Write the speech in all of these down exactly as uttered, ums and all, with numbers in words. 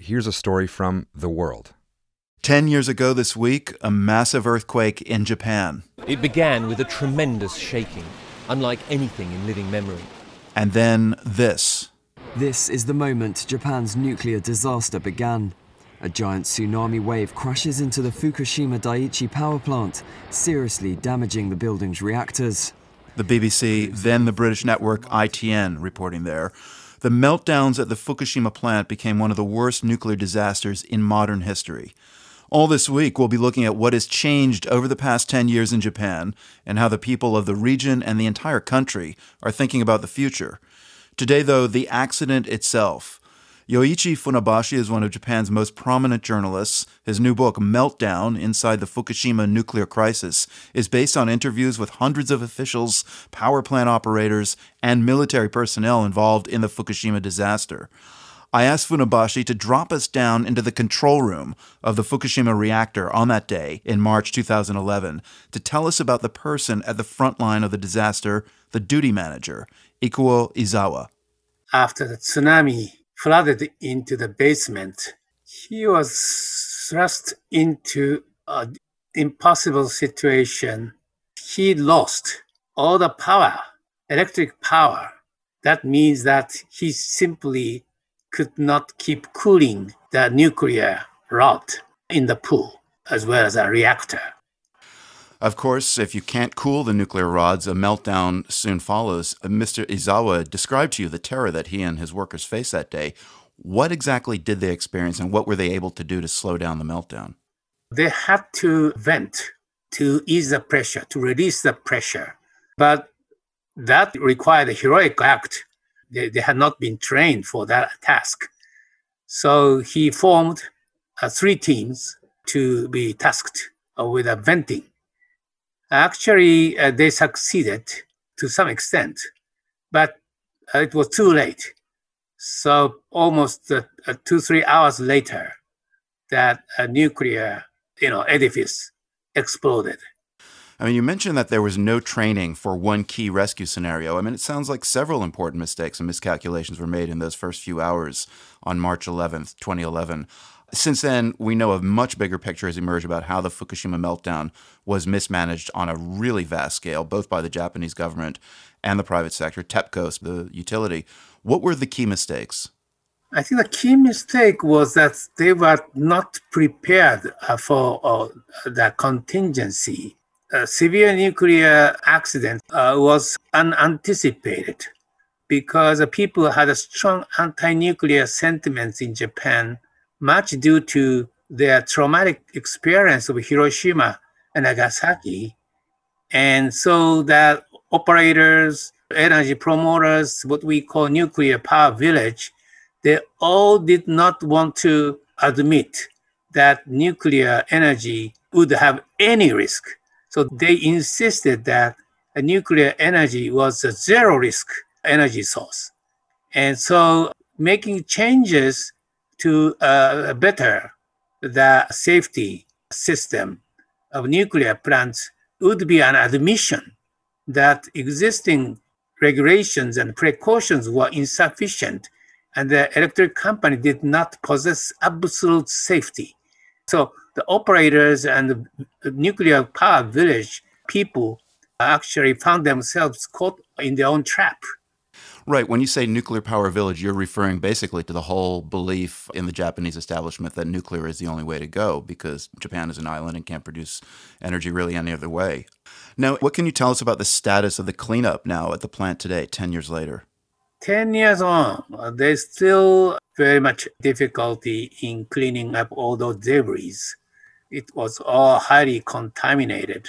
here's a story from The World. Ten years ago this week, a massive earthquake in Japan. It began with a tremendous shaking, unlike anything in living memory. And then this. This is the moment Japan's nuclear disaster began. A giant tsunami wave crashes into the Fukushima Daiichi power plant, seriously damaging the building's reactors. The B B C, then the British network I T N, reporting there. The meltdowns at the Fukushima plant became one of the worst nuclear disasters in modern history. All this week, we'll be looking at what has changed over the past ten years in Japan and how the people of the region and the entire country are thinking about the future. Today, though, the accident itself. Yoichi Funabashi is one of Japan's most prominent journalists. His new book, Meltdown, Inside the Fukushima Nuclear Crisis, is based on interviews with hundreds of officials, power plant operators, and military personnel involved in the Fukushima disaster. I asked Funabashi to drop us down into the control room of the Fukushima reactor on that day in March two thousand eleven to tell us about the person at the front line of the disaster, the duty manager, Ikuo Izawa. After the tsunami flooded into the basement, he was thrust into an impossible situation. He lost all the power, electric power. That means that he simply could not keep cooling the nuclear rod in the pool, as well as a reactor. Of course, if you can't cool the nuclear rods, a meltdown soon follows. Mister Izawa described to you the terror that he and his workers faced that day. What exactly did they experience, and what were they able to do to slow down the meltdown? They had to vent to ease the pressure, to release the pressure. But that required a heroic act. They, they had not been trained for that task. So he formed uh, three teams to be tasked uh, with uh, venting. Actually, uh, they succeeded to some extent, but uh, it was too late. So almost uh, uh, two, three hours later, that uh, nuclear you know, edifice exploded. I mean, you mentioned that there was no training for one key rescue scenario. I mean, it sounds like several important mistakes and miscalculations were made in those first few hours on March eleventh, twenty eleven. Since then, we know a much bigger picture has emerged about how the Fukushima meltdown was mismanaged on a really vast scale, both by the Japanese government and the private sector, TEPCO, the utility. What were the key mistakes? I think the key mistake was that they were not prepared uh, for uh, the contingency. A severe nuclear accident uh, was unanticipated because uh, people had a strong anti-nuclear sentiments in Japan, much due to their traumatic experience of Hiroshima and Nagasaki. And so that operators, energy promoters, what we call nuclear power village, they all did not want to admit that nuclear energy would have any risk. So they insisted that a nuclear energy was a zero risk energy source. And so making changes to uh, better the safety system of nuclear plants would be an admission that existing regulations and precautions were insufficient and the electric company did not possess absolute safety. So the operators and the nuclear power village people actually found themselves caught in their own trap. Right. When you say nuclear power village, you're referring basically to the whole belief in the Japanese establishment that nuclear is the only way to go because Japan is an island and can't produce energy really any other way. Now, what can you tell us about the status of the cleanup now at the plant today, ten years later? ten years on, there's still very much difficulty in cleaning up all those debris. It was all highly contaminated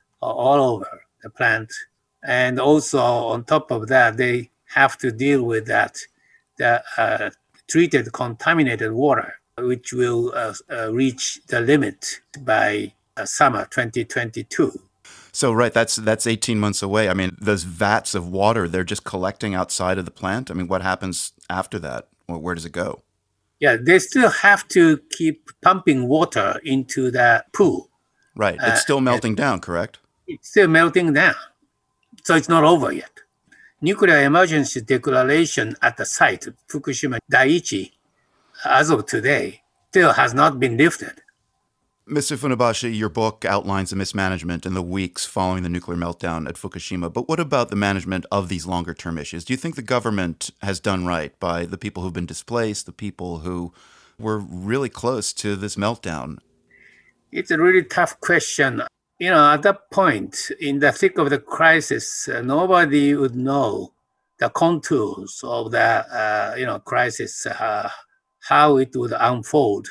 all over the plant. And also on top of that, they have to deal with that, the uh, treated contaminated water, which will uh, uh, reach the limit by uh, summer twenty twenty-two. So, right, that's that's eighteen months away. I mean, those vats of water, they're just collecting outside of the plant. I mean, what happens after that? Or where does it go? Yeah, they still have to keep pumping water into the pool. Right. It's still uh, melting down, correct? It's still melting down. So it's not over yet. Nuclear emergency declaration at the site, Fukushima Daiichi, as of today, still has not been lifted. Mister Funabashi, your book outlines the mismanagement in the weeks following the nuclear meltdown at Fukushima, but what about the management of these longer-term issues? Do you think the government has done right by the people who've been displaced, the people who were really close to this meltdown? It's a really tough question. You know, at that point, in the thick of the crisis, uh, nobody would know the contours of the, uh, you know, crisis, uh, how it would unfold.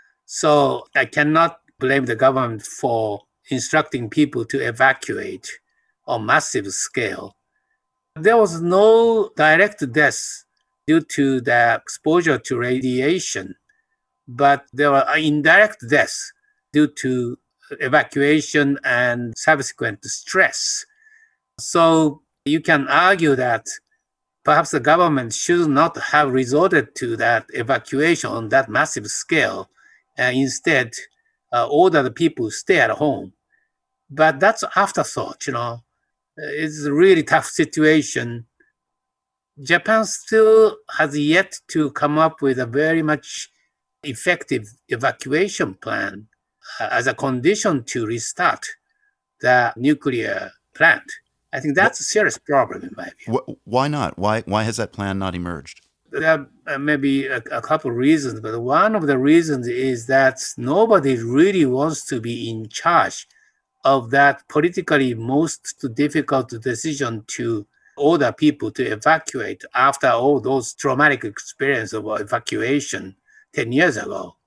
So I cannot blame the government for instructing people to evacuate on massive scale. There was no direct deaths due to the exposure to radiation, but there were indirect deaths due to evacuation and subsequent stress. So you can argue that perhaps the government should not have resorted to that evacuation on that massive scale, and instead uh, order the people to stay at home. But that's afterthought, you know. It's a really tough situation. Japan still has yet to come up with a very much effective evacuation plan uh, as a condition to restart the nuclear plant. I think that's a serious problem in my view. Why not? Why why has that plan not emerged? There are maybe a, a couple of reasons, but one of the reasons is that nobody really wants to be in charge of that politically most difficult decision to order people to evacuate after all those traumatic experiences of evacuation ten years ago.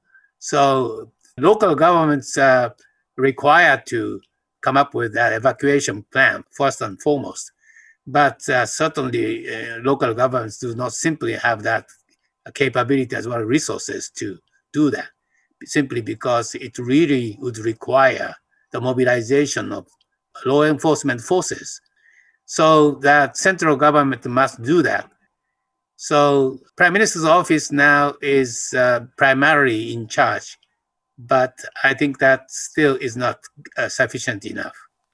So local governments are required to come up with that evacuation plan first and foremost. But uh, certainly uh, local governments do not simply have that capability as well as resources to do that, simply because it really would require the mobilization of law enforcement forces. So that central government must do that. So Prime Minister's office now is uh, primarily in charge, but I think that still is not uh, sufficient enough.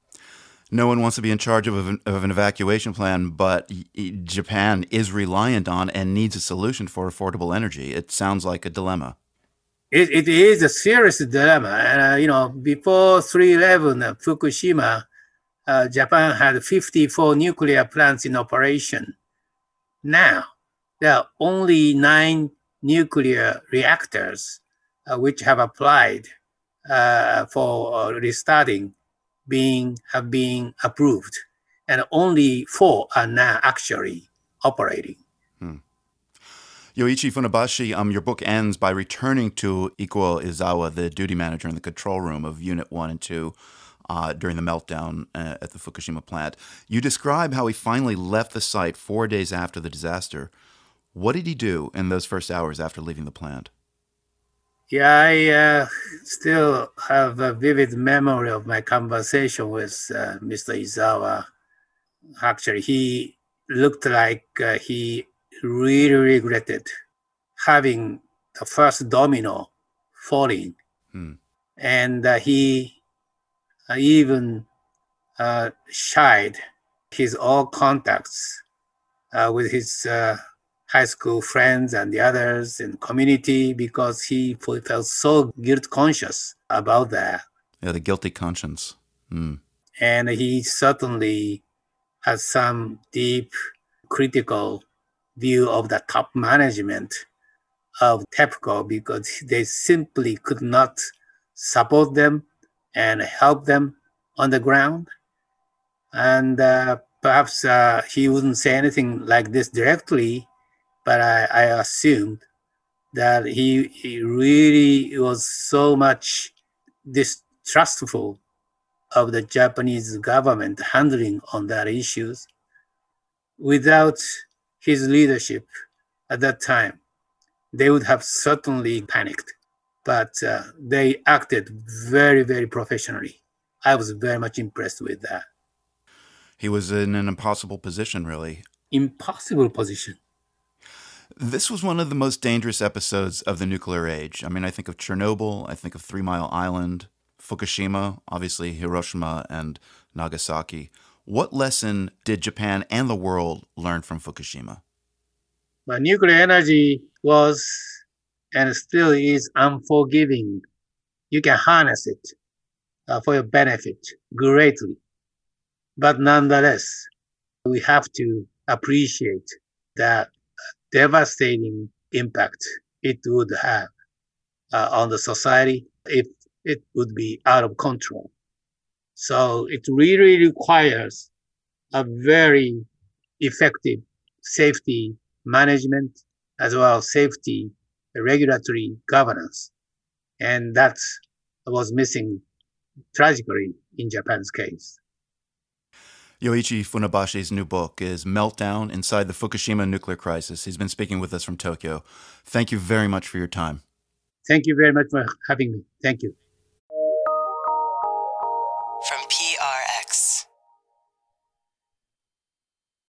No one wants to be in charge of an, of an evacuation plan, but Japan is reliant on and needs a solution for affordable energy. It sounds like a dilemma. It, it is a serious dilemma. And, uh, you know, before three eleven, uh, Fukushima, uh, Japan had fifty-four nuclear plants in operation. Now, there are only nine nuclear reactors uh, which have applied uh, for uh, restarting. being have been approved, and only four are now actually operating. Hmm. Yoichi Funabashi, um, your book ends by returning to Ikuo Izawa, the duty manager in the control room of Unit one and two uh, during the meltdown uh, at the Fukushima plant. You describe how he finally left the site four days after the disaster. What did he do in those first hours after leaving the plant? Yeah, I uh, still have a vivid memory of my conversation with uh, Mister Izawa. Actually, he looked like uh, he really regretted having the first domino falling. Hmm. And uh, he uh, even uh, shied his all contacts uh, with his uh, high school friends and the others in the community because he felt so guilt conscious about that. Yeah, the guilty conscience. Mm. And he certainly has some deep critical view of the top management of TEPCO because they simply could not support them and help them on the ground. And uh, perhaps uh, he wouldn't say anything like this directly, but I, I assumed that he, he really was so much distrustful of the Japanese government handling on that issues. Without his leadership at that time, they would have certainly panicked. But uh, they acted very, very professionally. I was very much impressed with that. He was in an impossible position, really. Impossible position. This was one of the most dangerous episodes of the nuclear age. I mean, I think of Chernobyl, I think of Three Mile Island, Fukushima, obviously Hiroshima and Nagasaki. What lesson did Japan and the world learn from Fukushima? But nuclear energy was and still is unforgiving, you can harness it uh, for your benefit greatly. But nonetheless, we have to appreciate the devastating impact it would have uh, on the society if it would be out of control. So it really requires a very effective safety management as well as safety regulatory governance. And that was missing tragically in Japan's case. Yoichi Funabashi's new book is Meltdown Inside the Fukushima Nuclear Crisis. He's been speaking with us from Tokyo. Thank you very much for your time. Thank you very much for having me. Thank you.